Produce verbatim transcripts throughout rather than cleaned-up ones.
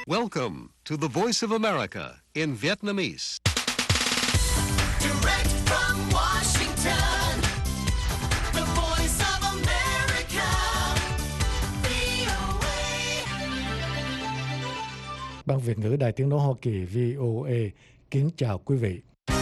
Welcome to the Voice of America in Vietnamese. Direct from Washington, the Voice of America, vê o a. Ban Việt ngữ Đài Tiếng nói Hoa Kỳ vê o a kính chào quý vị.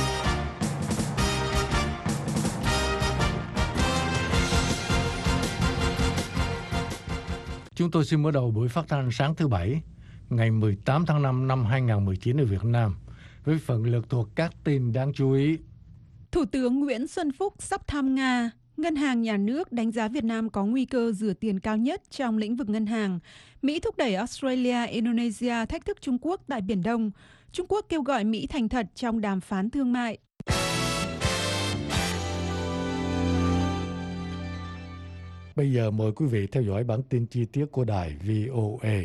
Chúng tôi xin mở đầu buổi phát thanh sáng thứ Bảy, ngày mười tám tháng năm năm hai nghìn không trăm mười chín ở Việt Nam, với phần lược thuộc các tin đáng chú ý. Thủ tướng Nguyễn Xuân Phúc sắp thăm Nga. Ngân hàng Nhà nước đánh giá Việt Nam có nguy cơ rửa tiền cao nhất trong lĩnh vực ngân hàng. Mỹ thúc đẩy Australia, Indonesia thách thức Trung Quốc tại Biển Đông. Trung Quốc kêu gọi Mỹ thành thật trong đàm phán thương mại. Bây giờ mời quý vị theo dõi bản tin chi tiết của đài vê o a.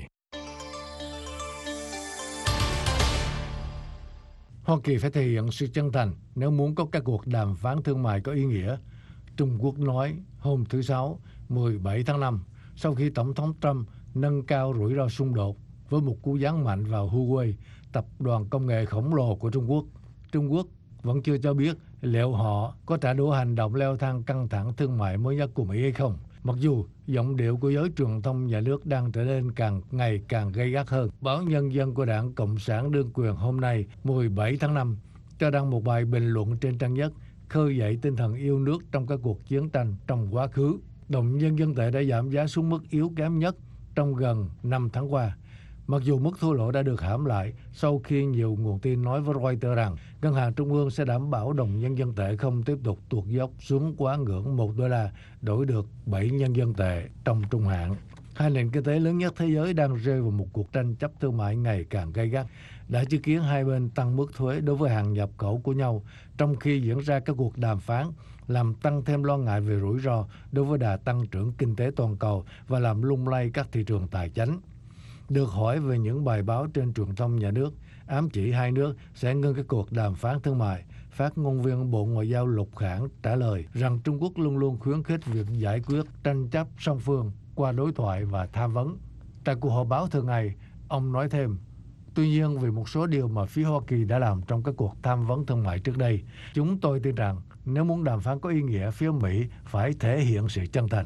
Hoa Kỳ phải thể hiện sự chân thành nếu muốn có các cuộc đàm phán thương mại có ý nghĩa. Trung Quốc nói hôm thứ Sáu, mười bảy tháng năm, sau khi Tổng thống Trump nâng cao rủi ro xung đột với một cú giáng mạnh vào Huawei, tập đoàn công nghệ khổng lồ của Trung Quốc. Trung Quốc vẫn chưa cho biết liệu họ có trả đũa hành động leo thang căng thẳng thương mại mới nhất của Mỹ hay không. Mặc dù giọng điệu của giới truyền thông nhà nước đang trở nên càng ngày càng gay gắt hơn. Báo Nhân dân của Đảng Cộng sản đương quyền hôm nay, mười bảy tháng năm, cho đăng một bài bình luận trên trang nhất khơi dậy tinh thần yêu nước trong các cuộc chiến tranh trong quá khứ. Đồng nhân dân tệ đã giảm giá xuống mức yếu kém nhất trong gần năm tháng qua. Mặc dù mức thua lỗ đã được hãm lại sau khi nhiều nguồn tin nói với Reuters rằng Ngân hàng Trung ương sẽ đảm bảo đồng nhân dân tệ không tiếp tục tuột dốc xuống quá ngưỡng một đô la đổi được bảy nhân dân tệ trong trung hạn. Hai nền kinh tế lớn nhất thế giới đang rơi vào một cuộc tranh chấp thương mại ngày càng gay gắt, đã chứng kiến hai bên tăng mức thuế đối với hàng nhập khẩu của nhau trong khi diễn ra các cuộc đàm phán, làm tăng thêm lo ngại về rủi ro đối với đà tăng trưởng kinh tế toàn cầu và làm lung lay các thị trường tài chính. Được hỏi về những bài báo trên truyền thông nhà nước ám chỉ hai nước sẽ ngưng các cuộc đàm phán thương mại, phát ngôn viên Bộ Ngoại giao Lục Khảng trả lời rằng Trung Quốc luôn luôn khuyến khích việc giải quyết tranh chấp song phương qua đối thoại và tham vấn. Tại cuộc họp báo thường ngày, ông nói thêm, tuy nhiên vì một số điều mà phía Hoa Kỳ đã làm trong các cuộc tham vấn thương mại trước đây, chúng tôi tin rằng nếu muốn đàm phán có ý nghĩa, phía Mỹ phải thể hiện sự chân thành.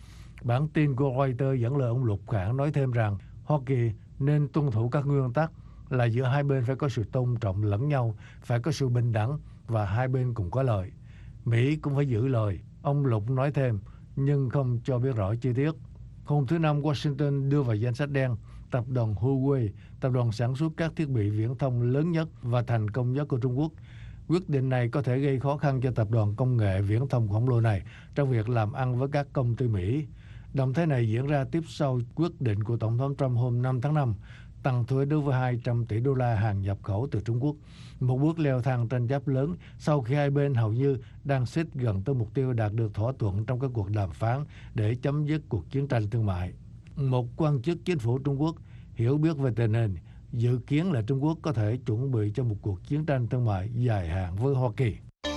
Bản tin của Reuters dẫn lời ông Lục Khảng nói thêm rằng Hoa Kỳ nên tuân thủ các nguyên tắc là giữa hai bên phải có sự tôn trọng lẫn nhau, phải có sự bình đẳng và hai bên cùng có lợi. Mỹ cũng phải giữ lời, ông Lục nói thêm, nhưng không cho biết rõ chi tiết. Hôm thứ Năm, Washington đưa vào danh sách đen tập đoàn Huawei, tập đoàn sản xuất các thiết bị viễn thông lớn nhất và thành công nhất của Trung Quốc. Quyết định này có thể gây khó khăn cho tập đoàn công nghệ viễn thông khổng lồ này trong việc làm ăn với các công ty Mỹ. Động thái này diễn ra tiếp sau quyết định của Tổng thống Trump hôm năm tháng năm tăng thuế đối với hai trăm tỷ đô la hàng nhập khẩu từ Trung Quốc, một bước leo thang tranh chấp lớn sau khi hai bên hầu như đang xích gần tới mục tiêu đạt được thỏa thuận trong các cuộc đàm phán để chấm dứt cuộc chiến tranh thương mại. Một quan chức chính phủ Trung Quốc hiểu biết về tình hình dự kiến là Trung Quốc có thể chuẩn bị cho một cuộc chiến tranh thương mại dài hạn với Hoa Kỳ.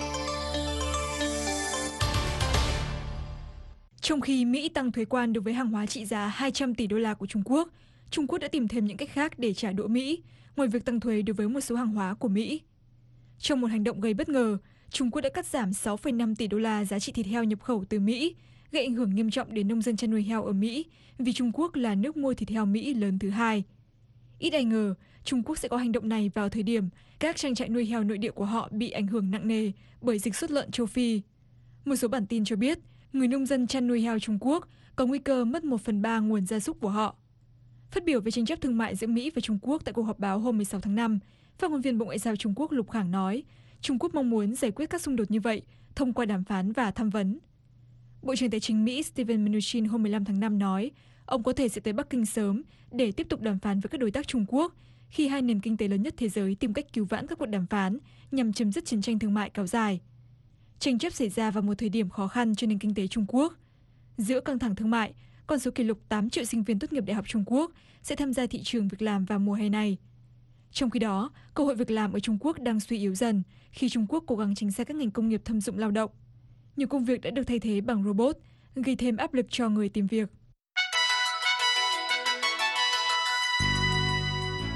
Trong khi Mỹ tăng thuế quan đối với hàng hóa trị giá hai trăm tỷ đô la của Trung Quốc, Trung Quốc đã tìm thêm những cách khác để trả đũa Mỹ, ngoài việc tăng thuế đối với một số hàng hóa của Mỹ. Trong một hành động gây bất ngờ, Trung Quốc đã cắt giảm sáu phẩy năm tỷ đô la giá trị thịt heo nhập khẩu từ Mỹ, gây ảnh hưởng nghiêm trọng đến nông dân chăn nuôi heo ở Mỹ, vì Trung Quốc là nước mua thịt heo Mỹ lớn thứ hai. Ít ai ngờ, Trung Quốc sẽ có hành động này vào thời điểm các trang trại nuôi heo nội địa của họ bị ảnh hưởng nặng nề bởi dịch sốt lợn châu Phi. Một số bản tin cho biết, người nông dân chăn nuôi heo Trung Quốc có nguy cơ mất một phần ba nguồn gia súc của họ. Phát biểu về tranh chấp thương mại giữa Mỹ và Trung Quốc tại cuộc họp báo hôm mười sáu tháng năm, phát ngôn viên Bộ Ngoại giao Trung Quốc Lục Khảng nói, Trung Quốc mong muốn giải quyết các xung đột như vậy thông qua đàm phán và tham vấn. Bộ trưởng Tài chính Mỹ Steven Mnuchin hôm mười lăm tháng năm nói, ông có thể sẽ tới Bắc Kinh sớm để tiếp tục đàm phán với các đối tác Trung Quốc khi hai nền kinh tế lớn nhất thế giới tìm cách cứu vãn các cuộc đàm phán nhằm chấm dứt chiến tranh thương mại kéo dài. Tranh chấp xảy ra vào một thời điểm khó khăn cho nền kinh tế Trung Quốc. Giữa căng thẳng thương mại, con số kỷ lục tám triệu sinh viên tốt nghiệp đại học Trung Quốc sẽ tham gia thị trường việc làm vào mùa hè này. Trong khi đó, cơ hội việc làm ở Trung Quốc đang suy yếu dần khi Trung Quốc cố gắng tránh xa các ngành công nghiệp thâm dụng lao động. Nhiều công việc đã được thay thế bằng robot, gây thêm áp lực cho người tìm việc.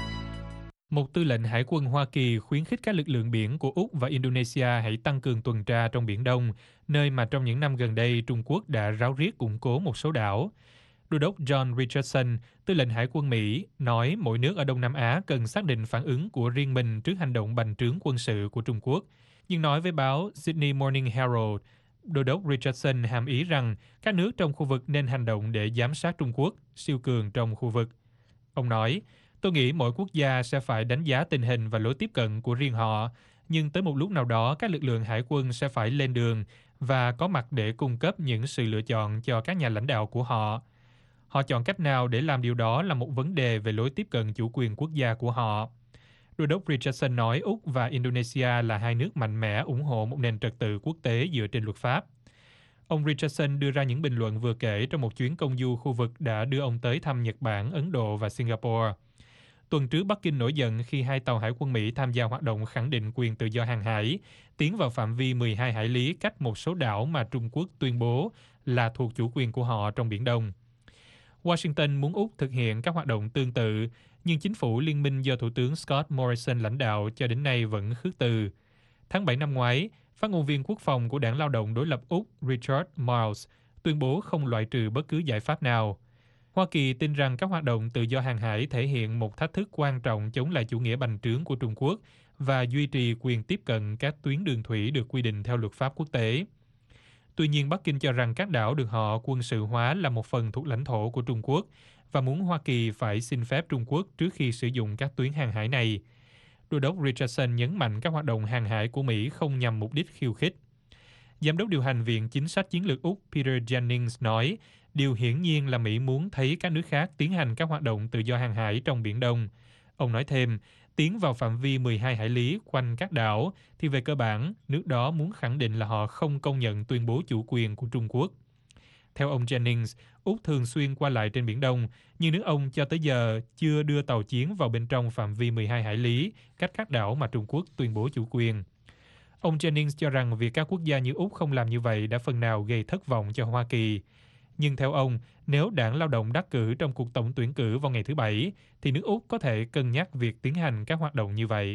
Một tư lệnh Hải quân Hoa Kỳ khuyến khích các lực lượng biển của Úc và Indonesia hãy tăng cường tuần tra trong Biển Đông, nơi mà trong những năm gần đây Trung Quốc đã ráo riết củng cố một số đảo. Đô đốc John Richardson, tư lệnh Hải quân Mỹ, nói mỗi nước ở Đông Nam Á cần xác định phản ứng của riêng mình trước hành động bành trướng quân sự của Trung Quốc. Nhưng nói với báo Sydney Morning Herald, Đô đốc Richardson hàm ý rằng các nước trong khu vực nên hành động để giám sát Trung Quốc, siêu cường trong khu vực. Ông nói, tôi nghĩ mỗi quốc gia sẽ phải đánh giá tình hình và lối tiếp cận của riêng họ, nhưng tới một lúc nào đó các lực lượng hải quân sẽ phải lên đường và có mặt để cung cấp những sự lựa chọn cho các nhà lãnh đạo của họ. Họ chọn cách nào để làm điều đó là một vấn đề về lối tiếp cận chủ quyền quốc gia của họ. Đô đốc Richardson nói Úc và Indonesia là hai nước mạnh mẽ ủng hộ một nền trật tự quốc tế dựa trên luật pháp. Ông Richardson đưa ra những bình luận vừa kể trong một chuyến công du khu vực đã đưa ông tới thăm Nhật Bản, Ấn Độ và Singapore. Tuần trước, Bắc Kinh nổi giận khi hai tàu hải quân Mỹ tham gia hoạt động khẳng định quyền tự do hàng hải, tiến vào phạm vi mười hai hải lý cách một số đảo mà Trung Quốc tuyên bố là thuộc chủ quyền của họ trong Biển Đông. Washington muốn Úc thực hiện các hoạt động tương tự, nhưng chính phủ liên minh do Thủ tướng Scott Morrison lãnh đạo cho đến nay vẫn khước từ. Tháng bảy năm ngoái, phát ngôn viên quốc phòng của Đảng Lao động đối lập Úc Richard Marles tuyên bố không loại trừ bất cứ giải pháp nào. Hoa Kỳ tin rằng các hoạt động tự do hàng hải thể hiện một thách thức quan trọng chống lại chủ nghĩa bành trướng của Trung Quốc và duy trì quyền tiếp cận các tuyến đường thủy được quy định theo luật pháp quốc tế. Tuy nhiên, Bắc Kinh cho rằng các đảo được họ quân sự hóa là một phần thuộc lãnh thổ của Trung Quốc và muốn Hoa Kỳ phải xin phép Trung Quốc trước khi sử dụng các tuyến hàng hải này. Đô đốc Richardson nhấn mạnh các hoạt động hàng hải của Mỹ không nhằm mục đích khiêu khích. Giám đốc điều hành Viện Chính sách Chiến lược Úc Peter Jennings nói, điều hiển nhiên là Mỹ muốn thấy các nước khác tiến hành các hoạt động tự do hàng hải trong Biển Đông. Ông nói thêm, tiến vào phạm vi mười hai hải lý quanh các đảo thì về cơ bản, nước đó muốn khẳng định là họ không công nhận tuyên bố chủ quyền của Trung Quốc. Theo ông Jennings, Úc thường xuyên qua lại trên Biển Đông, nhưng nước ông cho tới giờ chưa đưa tàu chiến vào bên trong phạm vi mười hai hải lý cách các đảo mà Trung Quốc tuyên bố chủ quyền. Ông Jennings cho rằng việc các quốc gia như Úc không làm như vậy đã phần nào gây thất vọng cho Hoa Kỳ. Nhưng theo ông, nếu Đảng Lao động đắc cử trong cuộc tổng tuyển cử vào ngày thứ Bảy, thì nước Úc có thể cân nhắc việc tiến hành các hoạt động như vậy.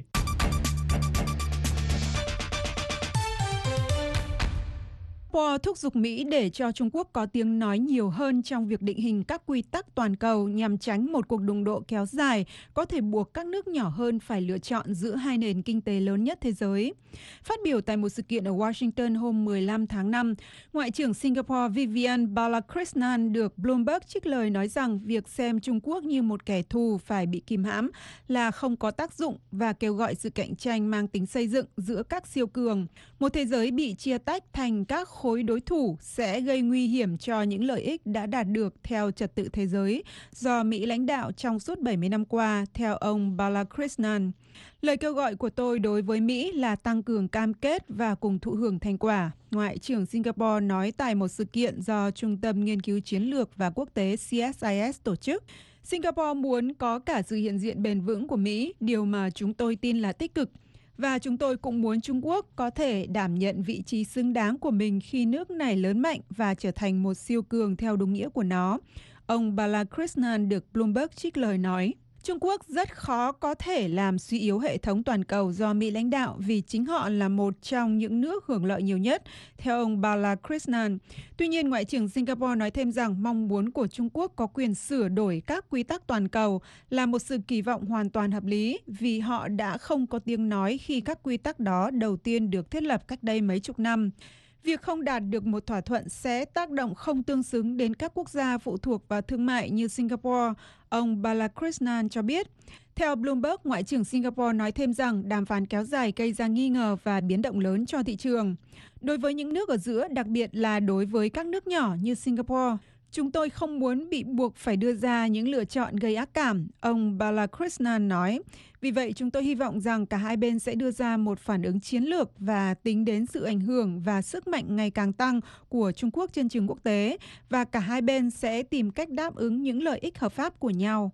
Singapore thúc giục Mỹ để cho Trung Quốc có tiếng nói nhiều hơn trong việc định hình các quy tắc toàn cầu nhằm tránh một cuộc đụng độ kéo dài có thể buộc các nước nhỏ hơn phải lựa chọn giữa hai nền kinh tế lớn nhất thế giới. Phát biểu tại một sự kiện ở Washington hôm mười lăm tháng năm, Ngoại trưởng Singapore Vivian Balakrishnan được Bloomberg trích lời nói rằng việc xem Trung Quốc như một kẻ thù phải bị kìm hãm là không có tác dụng và kêu gọi sự cạnh tranh mang tính xây dựng giữa các siêu cường. Một thế giới bị chia tách thành các khối đối thủ sẽ gây nguy hiểm cho những lợi ích đã đạt được theo trật tự thế giới do Mỹ lãnh đạo trong suốt bảy mươi năm qua, theo ông Balakrishnan. Lời kêu gọi của tôi đối với Mỹ là tăng cường cam kết và cùng thụ hưởng thành quả, Ngoại trưởng Singapore nói tại một sự kiện do Trung tâm Nghiên cứu Chiến lược và Quốc tế C S I S tổ chức. Singapore muốn có cả sự hiện diện bền vững của Mỹ, điều mà chúng tôi tin là tích cực. Và chúng tôi cũng muốn Trung Quốc có thể đảm nhận vị trí xứng đáng của mình khi nước này lớn mạnh và trở thành một siêu cường theo đúng nghĩa của nó. Ông Balakrishnan được Bloomberg trích lời nói. Trung Quốc rất khó có thể làm suy yếu hệ thống toàn cầu do Mỹ lãnh đạo vì chính họ là một trong những nước hưởng lợi nhiều nhất, theo ông Balakrishnan. Tuy nhiên, Ngoại trưởng Singapore nói thêm rằng mong muốn của Trung Quốc có quyền sửa đổi các quy tắc toàn cầu là một sự kỳ vọng hoàn toàn hợp lý vì họ đã không có tiếng nói khi các quy tắc đó đầu tiên được thiết lập cách đây mấy chục năm. Việc không đạt được một thỏa thuận sẽ tác động không tương xứng đến các quốc gia phụ thuộc vào thương mại như Singapore, ông Balakrishnan cho biết. Theo Bloomberg, Ngoại trưởng Singapore nói thêm rằng đàm phán kéo dài gây ra nghi ngờ và biến động lớn cho thị trường. Đối với những nước ở giữa, đặc biệt là đối với các nước nhỏ như Singapore, chúng tôi không muốn bị buộc phải đưa ra những lựa chọn gây ác cảm, ông Balakrishnan nói. Vì vậy, chúng tôi hy vọng rằng cả hai bên sẽ đưa ra một phản ứng chiến lược và tính đến sự ảnh hưởng và sức mạnh ngày càng tăng của Trung Quốc trên trường quốc tế, và cả hai bên sẽ tìm cách đáp ứng những lợi ích hợp pháp của nhau.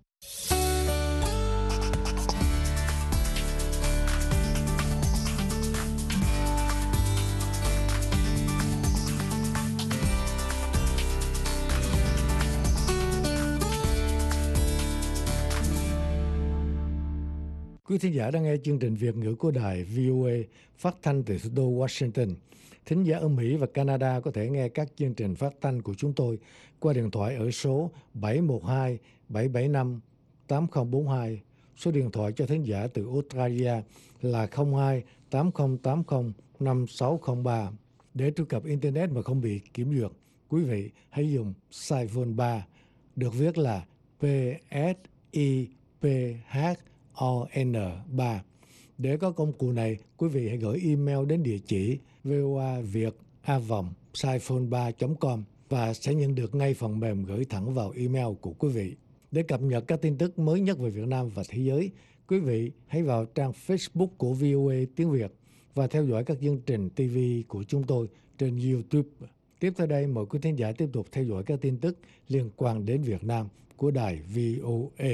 Quý thính giả đang nghe chương trình Việt ngữ của đài vê o a phát thanh từ thủ đô Washington. Thính giả ở Mỹ và Canada có thể nghe các chương trình phát thanh của chúng tôi qua điện thoại ở số bảy một hai bảy bảy năm tám không bốn hai. Số điện thoại cho thính giả từ Australia là không hai tám không tám không năm sáu không ba. Để truy cập Internet mà không bị kiểm duyệt, quý vị hãy dùng Siphone ba, được viết là P S I P H O N ba. Để có công cụ này, quý vị hãy gửi email đến địa chỉ voaviet a vòng siphone ba chấm com và sẽ nhận được ngay phần mềm gửi thẳng vào email của quý vị. Để cập nhật các tin tức mới nhất về Việt Nam và thế giới, quý vị hãy vào trang Facebook của vê o a tiếng Việt và theo dõi các chương trình ti vi của chúng tôi trên YouTube. Tiếp theo đây, mời quý thính giả tiếp tục theo dõi các tin tức liên quan đến Việt Nam của đài vê o a.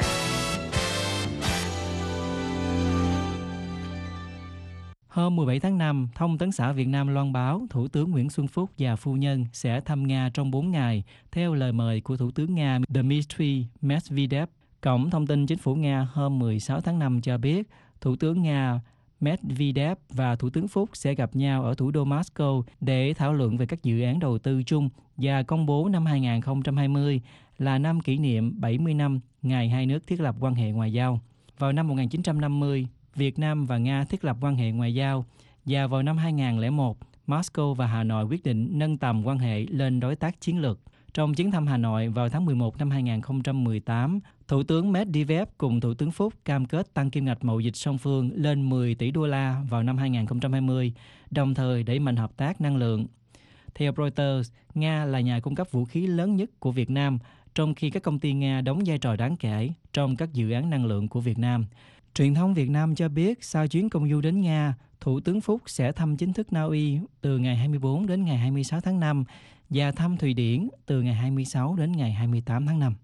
Hôm mười bảy tháng năm, Thông tấn xã Việt Nam loan báo Thủ tướng Nguyễn Xuân Phúc và phu nhân sẽ thăm Nga trong bốn ngày, theo lời mời của Thủ tướng Nga Dmitry Medvedev. Cổng thông tin chính phủ Nga hôm mười sáu tháng năm cho biết, Thủ tướng Nga Medvedev và Thủ tướng Phúc sẽ gặp nhau ở thủ đô Moscow để thảo luận về các dự án đầu tư chung và công bố năm hai không hai không là năm kỷ niệm bảy mươi năm ngày hai nước thiết lập quan hệ ngoại giao. Vào năm một nghìn chín trăm năm mươi, Việt Nam và Nga thiết lập quan hệ ngoại giao và vào năm hai không không một, Moscow và Hà Nội quyết định nâng tầm quan hệ lên đối tác chiến lược. Trong chuyến thăm Hà Nội vào tháng mười một năm hai không một tám, Thủ tướng Medvedev cùng Thủ tướng Phúc cam kết tăng kim ngạch mậu dịch song phương lên mười tỷ đô la vào năm hai không hai không, đồng thời đẩy mạnh hợp tác năng lượng. Theo Reuters, Nga là nhà cung cấp vũ khí lớn nhất của Việt Nam, trong khi các công ty Nga đóng vai trò đáng kể trong các dự án năng lượng của Việt Nam. Truyền thông Việt Nam cho biết sau chuyến công du đến Nga, Thủ tướng Phúc sẽ thăm chính thức Na Uy từ ngày hai mươi bốn đến ngày hai mươi sáu tháng năm và thăm Thụy Điển từ ngày hai mươi sáu đến ngày hai mươi tám tháng năm.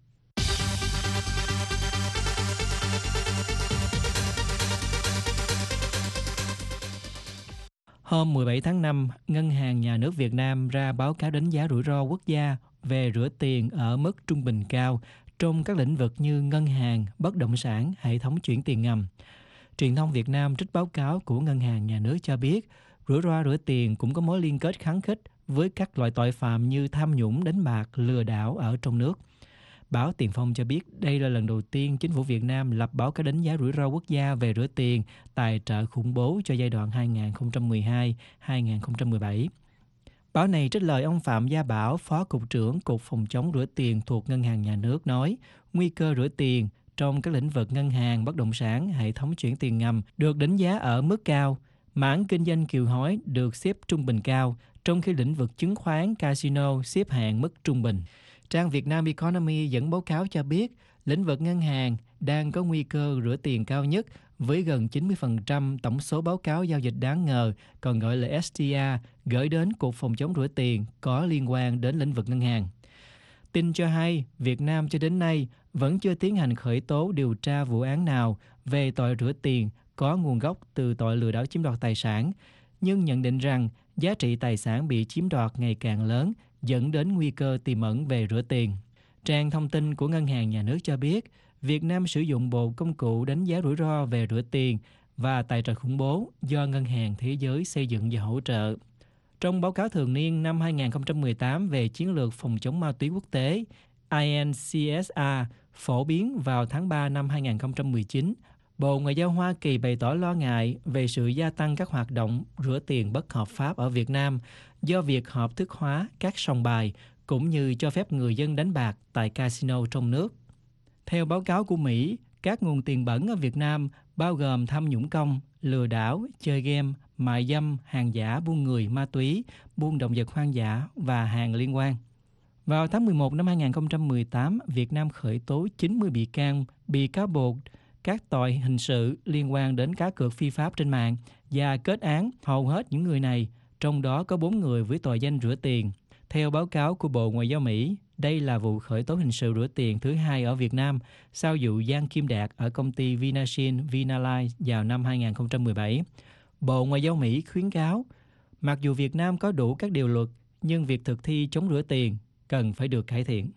Hôm mười bảy tháng năm, Ngân hàng Nhà nước Việt Nam ra báo cáo đánh giá rủi ro quốc gia về rửa tiền ở mức trung bình cao trong các lĩnh vực như ngân hàng, bất động sản, hệ thống chuyển tiền ngầm. Truyền thông Việt Nam trích báo cáo của Ngân hàng Nhà nước cho biết, rủi ro rửa tiền cũng có mối liên kết khăng khít với các loại tội phạm như tham nhũng, đánh bạc, lừa đảo ở trong nước. Báo Tiền Phong cho biết đây là lần đầu tiên chính phủ Việt Nam lập báo cáo đánh giá rủi ro quốc gia về rửa tiền, tài trợ khủng bố cho giai đoạn hai nghìn không trăm mười hai đến hai nghìn không trăm mười bảy. Báo này trích lời ông Phạm Gia Bảo, Phó Cục trưởng Cục Phòng chống rửa tiền thuộc Ngân hàng Nhà nước nói, nguy cơ rửa tiền trong các lĩnh vực ngân hàng, bất động sản, hệ thống chuyển tiền ngầm được đánh giá ở mức cao. Mảng kinh doanh kiều hối được xếp trung bình cao, trong khi lĩnh vực chứng khoán, casino xếp hạng mức trung bình. Trang Việt Nam Economy dẫn báo cáo cho biết, lĩnh vực ngân hàng đang có nguy cơ rửa tiền cao nhất với gần chín mươi phần trăm tổng số báo cáo giao dịch đáng ngờ, còn gọi là ét tê a, gửi đến Cục Phòng chống rửa tiền có liên quan đến lĩnh vực ngân hàng. Tin cho hay, Việt Nam cho đến nay vẫn chưa tiến hành khởi tố điều tra vụ án nào về tội rửa tiền có nguồn gốc từ tội lừa đảo chiếm đoạt tài sản, nhưng nhận định rằng giá trị tài sản bị chiếm đoạt ngày càng lớn, dẫn đến nguy cơ tiềm ẩn về rửa tiền. Trang thông tin của Ngân hàng Nhà nước cho biết, Việt Nam sử dụng bộ công cụ đánh giá rủi ro về rửa tiền và tài trợ khủng bố do Ngân hàng Thế giới xây dựng và hỗ trợ. Trong báo cáo thường niên năm hai nghìn không trăm mười tám về chiến lược phòng chống ma túy quốc tế I N C S A phổ biến vào tháng ba năm hai nghìn không trăm mười chín, Bộ Ngoại giao Hoa Kỳ bày tỏ lo ngại về sự gia tăng các hoạt động rửa tiền bất hợp pháp ở Việt Nam do việc hợp thức hóa các sòng bài cũng như cho phép người dân đánh bạc tại casino trong nước. Theo báo cáo của Mỹ, các nguồn tiền bẩn ở Việt Nam bao gồm tham nhũng công, lừa đảo, chơi game, mại dâm, hàng giả, buôn người, ma túy, buôn động vật hoang dã và hàng liên quan. Vào tháng mười một năm hai nghìn không trăm mười tám, Việt Nam khởi tố chín mươi bị can bị cáo buộc các tội hình sự liên quan đến cá cược phi pháp trên mạng và kết án hầu hết những người này, trong đó có bốn người với tội danh rửa tiền. Theo báo cáo của Bộ Ngoại giao Mỹ, đây là vụ khởi tố hình sự rửa tiền thứ hai ở Việt Nam sau vụ Giang Kim Đạt ở công ty Vinasin Vinalife vào năm hai nghìn không trăm mười bảy. Bộ Ngoại giao Mỹ khuyến cáo, mặc dù Việt Nam có đủ các điều luật, nhưng việc thực thi chống rửa tiền cần phải được cải thiện.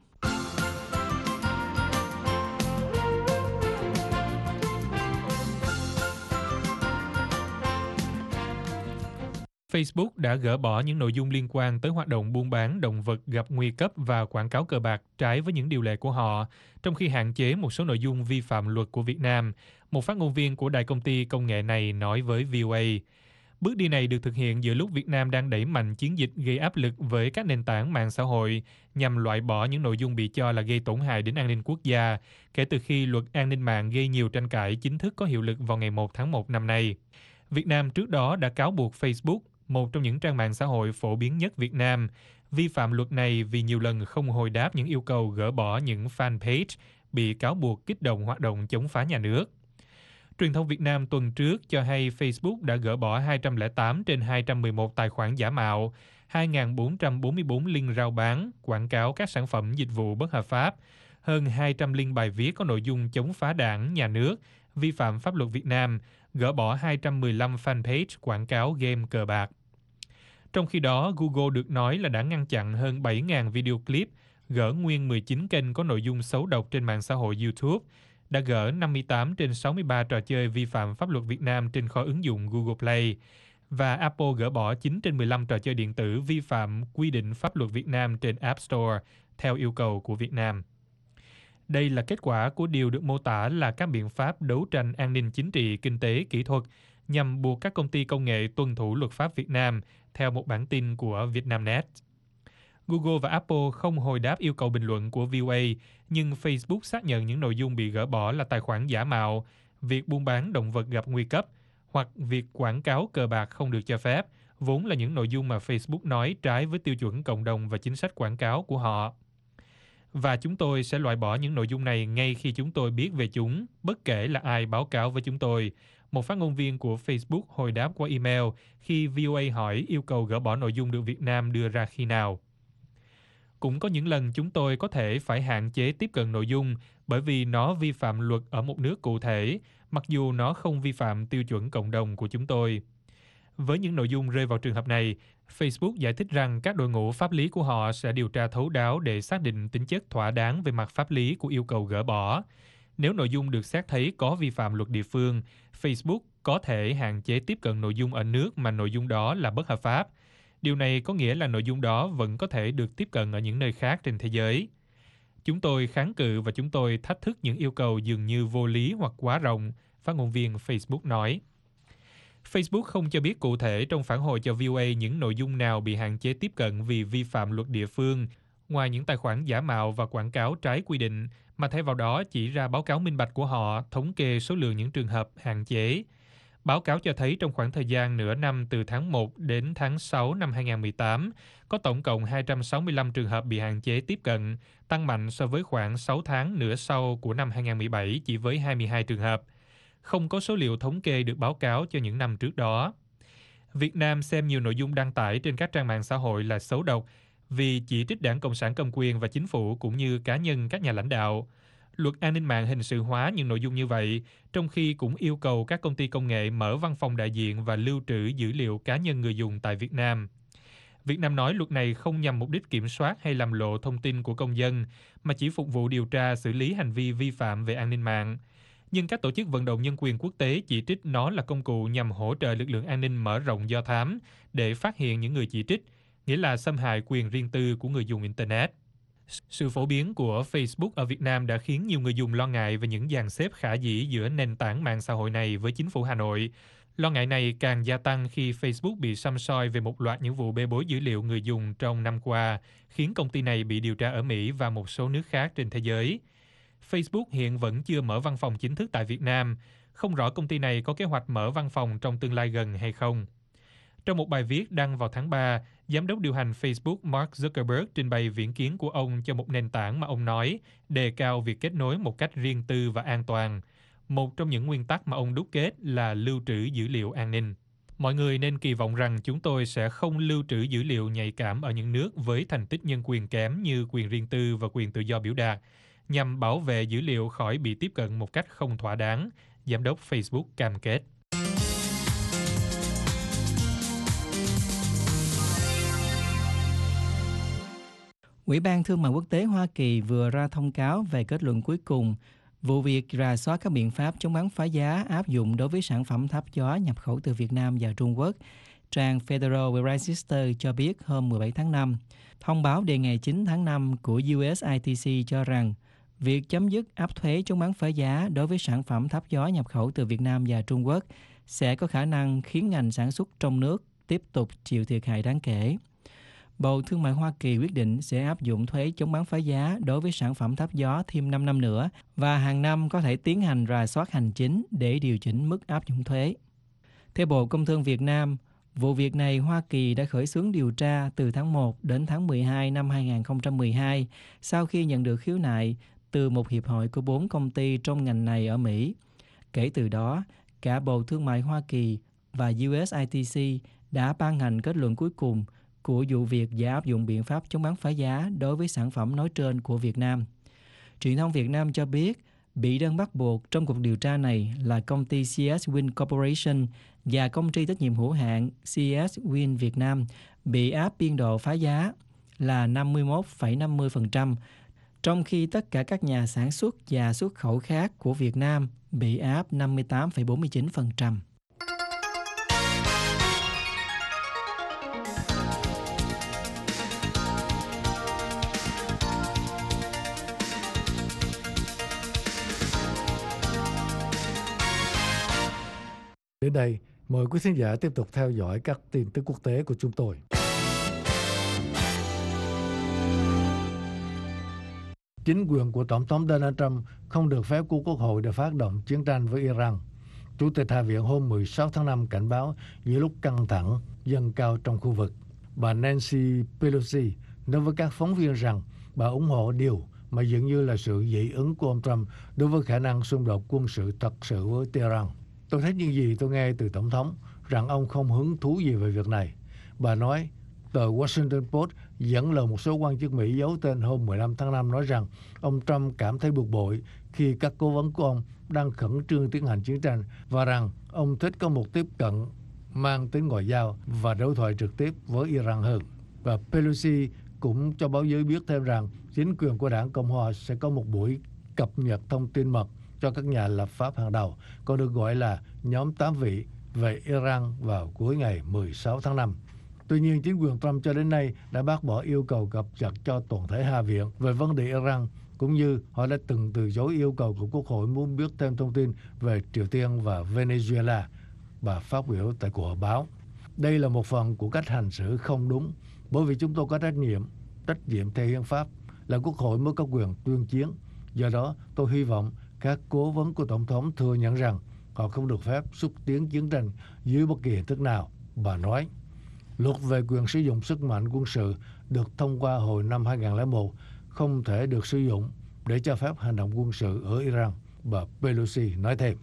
Facebook đã gỡ bỏ những nội dung liên quan tới hoạt động buôn bán động vật gặp nguy cấp và quảng cáo cờ bạc trái với những điều lệ của họ, trong khi hạn chế một số nội dung vi phạm luật của Việt Nam, một phát ngôn viên của đại công ty công nghệ này nói với vê o a. Bước đi này được thực hiện giữa lúc Việt Nam đang đẩy mạnh chiến dịch gây áp lực với các nền tảng mạng xã hội nhằm loại bỏ những nội dung bị cho là gây tổn hại đến an ninh quốc gia, kể từ khi luật an ninh mạng gây nhiều tranh cãi chính thức có hiệu lực vào ngày một tháng một năm nay. Việt Nam trước đó đã cáo buộc Facebook, một trong những trang mạng xã hội phổ biến nhất Việt Nam, vi phạm luật này vì nhiều lần không hồi đáp những yêu cầu gỡ bỏ những fanpage bị cáo buộc kích động hoạt động chống phá nhà nước. Truyền thông Việt Nam tuần trước cho hay Facebook đã gỡ bỏ hai trăm lẻ tám trên hai trăm mười một tài khoản giả mạo, hai nghìn bốn trăm bốn mươi bốn link rao bán, quảng cáo các sản phẩm dịch vụ bất hợp pháp, hơn hai trăm link bài viết có nội dung chống phá đảng, nhà nước, vi phạm pháp luật Việt Nam, gỡ bỏ hai trăm mười lăm fanpage quảng cáo game cờ bạc. Trong khi đó, Google được nói là đã ngăn chặn hơn bảy nghìn video clip, gỡ nguyên mười chín kênh có nội dung xấu độc trên mạng xã hội YouTube, đã gỡ năm mươi tám trên sáu mươi ba trò chơi vi phạm pháp luật Việt Nam trên kho ứng dụng Google Play, và Apple gỡ bỏ chín trên mười lăm trò chơi điện tử vi phạm quy định pháp luật Việt Nam trên App Store, theo yêu cầu của Việt Nam. Đây là kết quả của điều được mô tả là các biện pháp đấu tranh an ninh chính trị, kinh tế, kỹ thuật nhằm buộc các công ty công nghệ tuân thủ luật pháp Việt Nam, theo một bản tin của Vietnamnet. Google và Apple không hồi đáp yêu cầu bình luận của vê o a, nhưng Facebook xác nhận những nội dung bị gỡ bỏ là tài khoản giả mạo, việc buôn bán động vật gặp nguy cấp, hoặc việc quảng cáo cờ bạc không được cho phép, vốn là những nội dung mà Facebook nói trái với tiêu chuẩn cộng đồng và chính sách quảng cáo của họ. Và chúng tôi sẽ loại bỏ những nội dung này ngay khi chúng tôi biết về chúng, bất kể là ai báo cáo với chúng tôi, một phát ngôn viên của Facebook hồi đáp qua email khi vê o a hỏi yêu cầu gỡ bỏ nội dung được Việt Nam đưa ra khi nào. Cũng có những lần chúng tôi có thể phải hạn chế tiếp cận nội dung bởi vì nó vi phạm luật ở một nước cụ thể, mặc dù nó không vi phạm tiêu chuẩn cộng đồng của chúng tôi. Với những nội dung rơi vào trường hợp này, Facebook giải thích rằng các đội ngũ pháp lý của họ sẽ điều tra thấu đáo để xác định tính chất thỏa đáng về mặt pháp lý của yêu cầu gỡ bỏ. Nếu nội dung được xét thấy có vi phạm luật địa phương, Facebook có thể hạn chế tiếp cận nội dung ở nước mà nội dung đó là bất hợp pháp. Điều này có nghĩa là nội dung đó vẫn có thể được tiếp cận ở những nơi khác trên thế giới. Chúng tôi kháng cự và chúng tôi thách thức những yêu cầu dường như vô lý hoặc quá rộng, phát ngôn viên Facebook nói. Facebook không cho biết cụ thể trong phản hồi cho vê o a những nội dung nào bị hạn chế tiếp cận vì vi phạm luật địa phương, ngoài những tài khoản giả mạo và quảng cáo trái quy định, mà thay vào đó chỉ ra báo cáo minh bạch của họ thống kê số lượng những trường hợp hạn chế. Báo cáo cho thấy trong khoảng thời gian nửa năm từ tháng một đến tháng sáu năm hai nghìn không trăm mười tám, có tổng cộng hai trăm sáu mươi lăm trường hợp bị hạn chế tiếp cận, tăng mạnh so với khoảng sáu tháng nửa sau của năm hai nghìn không trăm mười bảy chỉ với hai mươi hai trường hợp. Không có số liệu thống kê được báo cáo cho những năm trước đó. Việt Nam xem nhiều nội dung đăng tải trên các trang mạng xã hội là xấu độc vì chỉ trích Đảng Cộng sản cầm quyền và chính phủ cũng như cá nhân các nhà lãnh đạo. Luật an ninh mạng hình sự hóa những nội dung như vậy, trong khi cũng yêu cầu các công ty công nghệ mở văn phòng đại diện và lưu trữ dữ liệu cá nhân người dùng tại Việt Nam. Việt Nam nói luật này không nhằm mục đích kiểm soát hay làm lộ thông tin của công dân, mà chỉ phục vụ điều tra xử lý hành vi vi phạm về an ninh mạng. Nhưng các tổ chức vận động nhân quyền quốc tế chỉ trích nó là công cụ nhằm hỗ trợ lực lượng an ninh mở rộng do thám để phát hiện những người chỉ trích, nghĩa là xâm hại quyền riêng tư của người dùng Internet. Sự phổ biến của Facebook ở Việt Nam đã khiến nhiều người dùng lo ngại về những dàn xếp khả dĩ giữa nền tảng mạng xã hội này với chính phủ Hà Nội. Lo ngại này càng gia tăng khi Facebook bị săm soi về một loạt những vụ bê bối dữ liệu người dùng trong năm qua, khiến công ty này bị điều tra ở Mỹ và một số nước khác trên thế giới. Facebook hiện vẫn chưa mở văn phòng chính thức tại Việt Nam, không rõ công ty này có kế hoạch mở văn phòng trong tương lai gần hay không. Trong một bài viết đăng vào tháng ba, Giám đốc điều hành Facebook Mark Zuckerberg trình bày viễn kiến của ông cho một nền tảng mà ông nói đề cao việc kết nối một cách riêng tư và an toàn. Một trong những nguyên tắc mà ông đúc kết là lưu trữ dữ liệu an ninh. Mọi người nên kỳ vọng rằng chúng tôi sẽ không lưu trữ dữ liệu nhạy cảm ở những nước với thành tích nhân quyền kém như quyền riêng tư và quyền tự do biểu đạt, nhằm bảo vệ dữ liệu khỏi bị tiếp cận một cách không thỏa đáng, Giám đốc Facebook cam kết. Ủy ban Thương mại Quốc tế Hoa Kỳ vừa ra thông cáo về kết luận cuối cùng vụ việc rà soát các biện pháp chống bán phá giá áp dụng đối với sản phẩm tháp gió nhập khẩu từ Việt Nam và Trung Quốc. trang Federal Register cho biết hôm mười bảy tháng năm. Thông báo đề ngày chín tháng năm của u ét i tê xê cho rằng việc chấm dứt áp thuế chống bán phá giá đối với sản phẩm tháp gió nhập khẩu từ Việt Nam và Trung Quốc sẽ có khả năng khiến ngành sản xuất trong nước tiếp tục chịu thiệt hại đáng kể. Bộ Thương mại Hoa Kỳ quyết định sẽ áp dụng thuế chống bán phá giá đối với sản phẩm tháp gió thêm năm năm nữa và hàng năm có thể tiến hành rà soát hành chính để điều chỉnh mức áp dụng thuế. Theo Bộ Công Thương Việt Nam, vụ việc này Hoa Kỳ đã khởi xướng điều tra từ tháng một đến tháng mười hai năm hai nghìn không trăm mười hai sau khi nhận được khiếu nại từ một hiệp hội của bốn công ty trong ngành này ở Mỹ. Kể từ đó, cả Bộ Thương mại Hoa Kỳ và u ét i tê xê đã ban hành kết luận cuối cùng của vụ việc và áp dụng biện pháp chống bán phá giá đối với sản phẩm nói trên của Việt Nam. Truyền thông Việt Nam cho biết bị đơn bắt buộc trong cuộc điều tra này là công ty xê ét Wind Corporation và công ty trách nhiệm hữu hạn xê ét Wind Việt Nam bị áp biên độ phá giá là năm mươi mốt phẩy năm mươi phần trăm, trong khi tất cả các nhà sản xuất và xuất khẩu khác của Việt Nam bị áp năm mươi tám phẩy bốn mươi chín phần trăm. Đến đây, mời quý khán giả tiếp tục theo dõi các tin tức quốc tế của chúng tôi. Chính quyền của Tổng thống Donald Trump không được phép của Quốc hội để phát động chiến tranh với Iran. Chủ tịch Hạ viện hôm mười sáu tháng năm cảnh báo giữa lúc căng thẳng dâng cao trong khu vực. Bà Nancy Pelosi nói với các phóng viên rằng bà ủng hộ điều mà dường như là sự dị ứng của ông Trump đối với khả năng xung đột quân sự thật sự với Tehran. Tôi thấy những gì tôi nghe từ Tổng thống rằng ông không hứng thú gì về việc này. Bà nói, tờ Washington Post dẫn lời một số quan chức Mỹ giấu tên hôm mười lăm tháng năm nói rằng ông Trump cảm thấy bực bội khi các cố vấn của ông đang khẩn trương tiến hành chiến tranh và rằng ông thích có một tiếp cận mang tính ngoại giao và đối thoại trực tiếp với Iran hơn. Và Pelosi cũng cho báo giới biết thêm rằng chính quyền của đảng Cộng hòa sẽ có một buổi cập nhật thông tin mật cho các nhà lập pháp hàng đầu, còn được gọi là nhóm tám vị về Iran vào cuối ngày mười sáu tháng năm. Tuy nhiên, chính quyền Trump cho đến nay đã bác bỏ yêu cầu cập nhật cho toàn thể Hạ viện về vấn đề Iran, cũng như họ đã từng từ chối yêu cầu của Quốc hội muốn biết thêm thông tin về Triều Tiên và Venezuela. Bà phát biểu tại cuộc họp báo. Đây là một phần của cách hành xử không đúng, bởi vì chúng tôi có trách nhiệm, trách nhiệm theo hiến pháp là Quốc hội mới có quyền tuyên chiến. Do đó, tôi hy vọng các cố vấn của Tổng thống thừa nhận rằng họ không được phép xúc tiến chiến tranh dưới bất kỳ hình thức nào. Bà nói, luật về quyền sử dụng sức mạnh quân sự được thông qua hồi năm hai nghìn không trăm lẻ một không thể được sử dụng để cho phép hành động quân sự ở Iran. Bà Pelosi nói thêm.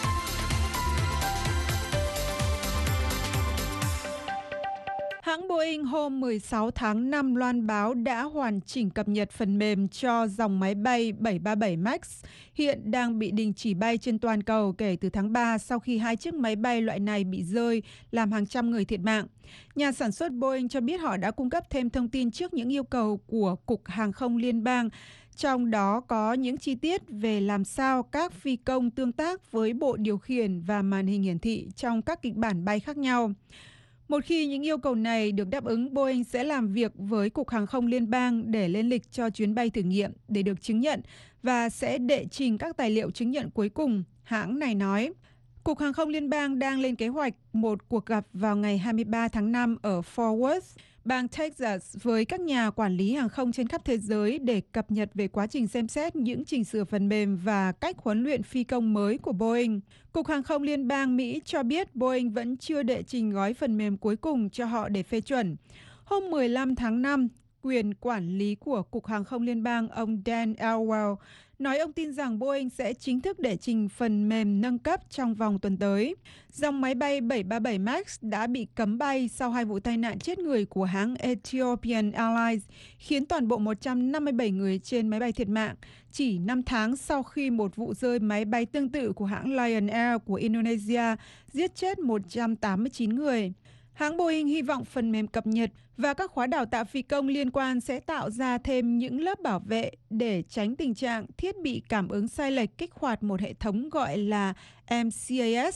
Hãng Boeing hôm mười sáu tháng năm loan báo đã hoàn chỉnh cập nhật phần mềm cho dòng máy bay bảy ba bảy Max hiện đang bị đình chỉ bay trên toàn cầu kể từ tháng ba sau khi hai chiếc máy bay loại này bị rơi làm hàng trăm người thiệt mạng. Nhà sản xuất Boeing cho biết họ đã cung cấp thêm thông tin trước những yêu cầu của Cục Hàng không Liên bang, trong đó có những chi tiết về làm sao các phi công tương tác với bộ điều khiển và màn hình hiển thị trong các kịch bản bay khác nhau. Một khi những yêu cầu này được đáp ứng, Boeing sẽ làm việc với Cục Hàng không Liên bang để lên lịch cho chuyến bay thử nghiệm để được chứng nhận và sẽ đệ trình các tài liệu chứng nhận cuối cùng, hãng này nói. Cục Hàng không Liên bang đang lên kế hoạch một cuộc gặp vào ngày hai mươi ba tháng năm ở Fort Worth, bang Texas với các nhà quản lý hàng không trên khắp thế giới để cập nhật về quá trình xem xét những chỉnh sửa phần mềm và cách huấn luyện phi công mới của Boeing. Cục Hàng không Liên bang Mỹ cho biết Boeing vẫn chưa đệ trình gói phần mềm cuối cùng cho họ để phê chuẩn. Hôm mười lăm tháng năm, quyền quản lý của Cục Hàng không Liên bang ông Dan Elwell nói ông tin rằng Boeing sẽ chính thức đệ trình phần mềm nâng cấp trong vòng tuần tới. Dòng máy bay bảy ba bảy Max đã bị cấm bay sau hai vụ tai nạn chết người của hãng Ethiopian Airlines, khiến toàn bộ một trăm năm mươi bảy người trên máy bay thiệt mạng, chỉ năm tháng sau khi một vụ rơi máy bay tương tự của hãng Lion Air của Indonesia giết chết một trăm tám mươi chín người. Hãng Boeing hy vọng phần mềm cập nhật và các khóa đào tạo phi công liên quan sẽ tạo ra thêm những lớp bảo vệ để tránh tình trạng thiết bị cảm ứng sai lệch kích hoạt một hệ thống gọi là em xê a ét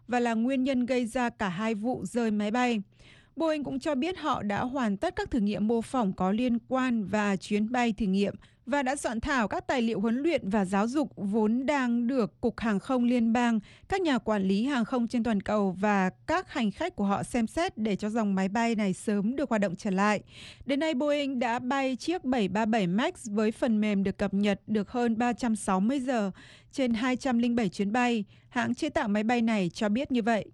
và là nguyên nhân gây ra cả hai vụ rơi máy bay. Boeing cũng cho biết họ đã hoàn tất các thử nghiệm mô phỏng có liên quan và chuyến bay thử nghiệm và đã soạn thảo các tài liệu huấn luyện và giáo dục vốn đang được Cục Hàng không Liên bang, các nhà quản lý hàng không trên toàn cầu và các hành khách của họ xem xét để cho dòng máy bay này sớm được hoạt động trở lại. Đến nay, Boeing đã bay chiếc bảy ba bảy Max với phần mềm được cập nhật được hơn ba trăm sáu mươi giờ trên hai trăm lẻ bảy chuyến bay. Hãng chế tạo máy bay này cho biết như vậy.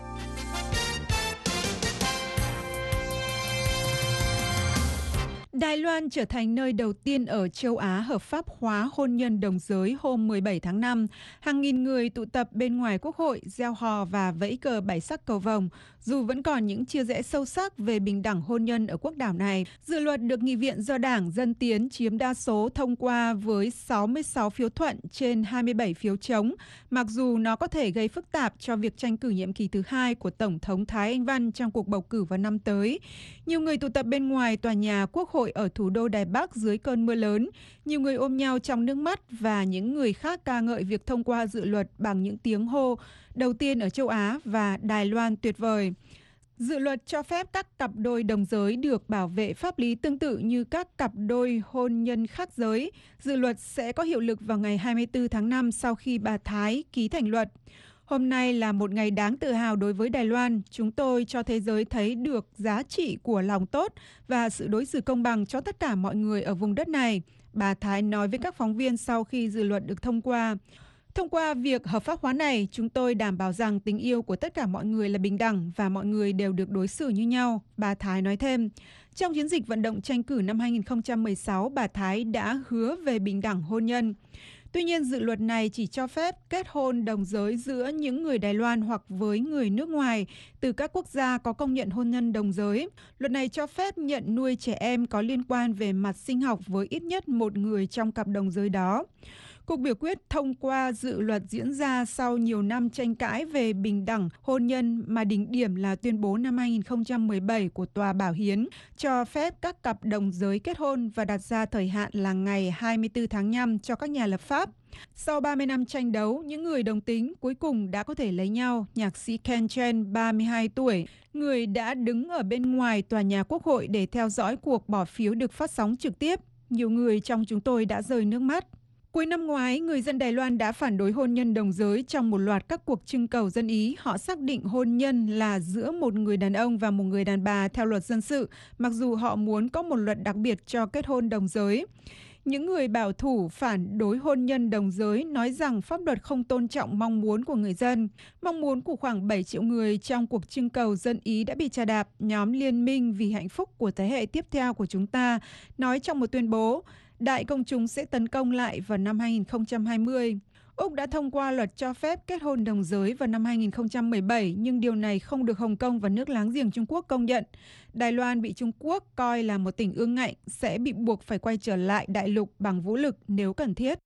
Đài Loan trở thành nơi đầu tiên ở châu Á hợp pháp hóa hôn nhân đồng giới hôm mười bảy tháng năm. Hàng nghìn người tụ tập bên ngoài Quốc hội, reo hò và vẫy cờ bảy sắc cầu vồng. Dù vẫn còn những chia rẽ sâu sắc về bình đẳng hôn nhân ở quốc đảo này, dự luật được Nghị viện do Đảng Dân Tiến chiếm đa số thông qua với sáu mươi sáu phiếu thuận trên hai mươi bảy phiếu chống, mặc dù nó có thể gây phức tạp cho việc tranh cử nhiệm kỳ thứ hai của Tổng thống Thái Anh Văn trong cuộc bầu cử vào năm tới. Nhiều người tụ tập bên ngoài tòa nhà Quốc hội ở thủ đô Đài Bắc dưới cơn mưa lớn. Nhiều người ôm nhau trong nước mắt và những người khác ca ngợi việc thông qua dự luật bằng những tiếng hô đầu tiên ở châu Á và Đài Loan tuyệt vời. Dự luật cho phép các cặp đôi đồng giới được bảo vệ pháp lý tương tự như các cặp đôi hôn nhân khác giới. Dự luật sẽ có hiệu lực vào ngày hai mươi tư tháng năm sau khi bà Thái ký thành luật. Hôm nay là một ngày đáng tự hào đối với Đài Loan. Chúng tôi cho thế giới thấy được giá trị của lòng tốt và sự đối xử công bằng cho tất cả mọi người ở vùng đất này, bà Thái nói với các phóng viên sau khi dự luật được thông qua. Thông qua việc hợp pháp hóa này, chúng tôi đảm bảo rằng tình yêu của tất cả mọi người là bình đẳng và mọi người đều được đối xử như nhau, bà Thái nói thêm. Trong chiến dịch vận động tranh cử năm hai nghìn không trăm mười sáu, bà Thái đã hứa về bình đẳng hôn nhân. Tuy nhiên, dự luật này chỉ cho phép kết hôn đồng giới giữa những người Đài Loan hoặc với người nước ngoài từ các quốc gia có công nhận hôn nhân đồng giới. Luật này cho phép nhận nuôi trẻ em có liên quan về mặt sinh học với ít nhất một người trong cặp đồng giới đó. Cuộc biểu quyết thông qua dự luật diễn ra sau nhiều năm tranh cãi về bình đẳng hôn nhân mà đỉnh điểm là tuyên bố năm hai nghìn không trăm mười bảy của Tòa Bảo hiến cho phép các cặp đồng giới kết hôn và đặt ra thời hạn là ngày hai mươi tư tháng năm cho các nhà lập pháp. Sau ba mươi năm tranh đấu, những người đồng tính cuối cùng đã có thể lấy nhau. Nhạc sĩ Ken Chen, ba mươi hai tuổi, người đã đứng ở bên ngoài tòa nhà Quốc hội để theo dõi cuộc bỏ phiếu được phát sóng trực tiếp. Nhiều người trong chúng tôi đã rơi nước mắt. Cuối năm ngoái, người dân Đài Loan đã phản đối hôn nhân đồng giới trong một loạt các cuộc trưng cầu dân Ý. Họ xác định hôn nhân là giữa một người đàn ông và một người đàn bà theo luật dân sự, mặc dù họ muốn có một luật đặc biệt cho kết hôn đồng giới. Những người bảo thủ phản đối hôn nhân đồng giới nói rằng pháp luật không tôn trọng mong muốn của người dân. Mong muốn của khoảng bảy triệu người trong cuộc trưng cầu dân Ý đã bị chà đạp, nhóm Liên minh vì hạnh phúc của thế hệ tiếp theo của chúng ta nói trong một tuyên bố. Đại công chúng sẽ tấn công lại vào năm hai nghìn không trăm hai mươi. Úc đã thông qua luật cho phép kết hôn đồng giới vào năm hai nghìn không trăm mười bảy, nhưng điều này không được Hồng Kông và nước láng giềng Trung Quốc công nhận. Đài Loan bị Trung Quốc coi là một tỉnh ương ngạnh, sẽ bị buộc phải quay trở lại đại lục bằng vũ lực nếu cần thiết.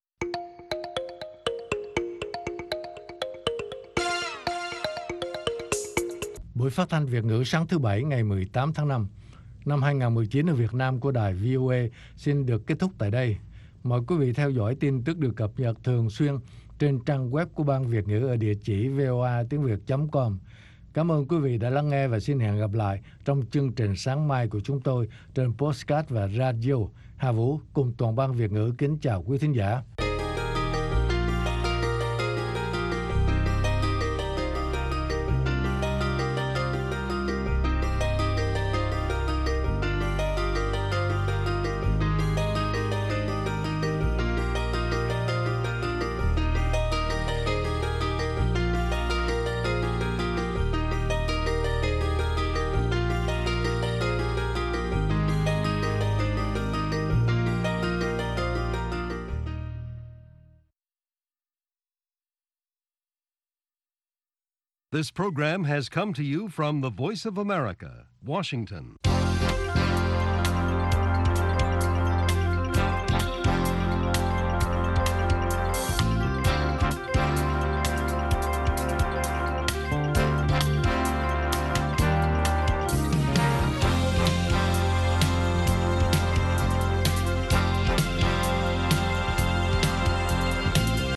Buổi phát thanh Việt ngữ sáng thứ Bảy ngày mười tám tháng năm năm hai nghìn không trăm mười chín ở Việt Nam của đài vê o a xin được kết thúc tại đây. Mời quý vị theo dõi tin tức được cập nhật thường xuyên trên trang web của Ban Việt ngữ ở địa chỉ v o a tiếng việt chấm com. Cảm ơn quý vị đã lắng nghe và xin hẹn gặp lại trong chương trình sáng mai của chúng tôi trên podcast và radio. Hà Vũ cùng toàn ban Việt ngữ kính chào quý thính giả. This program has come to you from the Voice of America, Washington.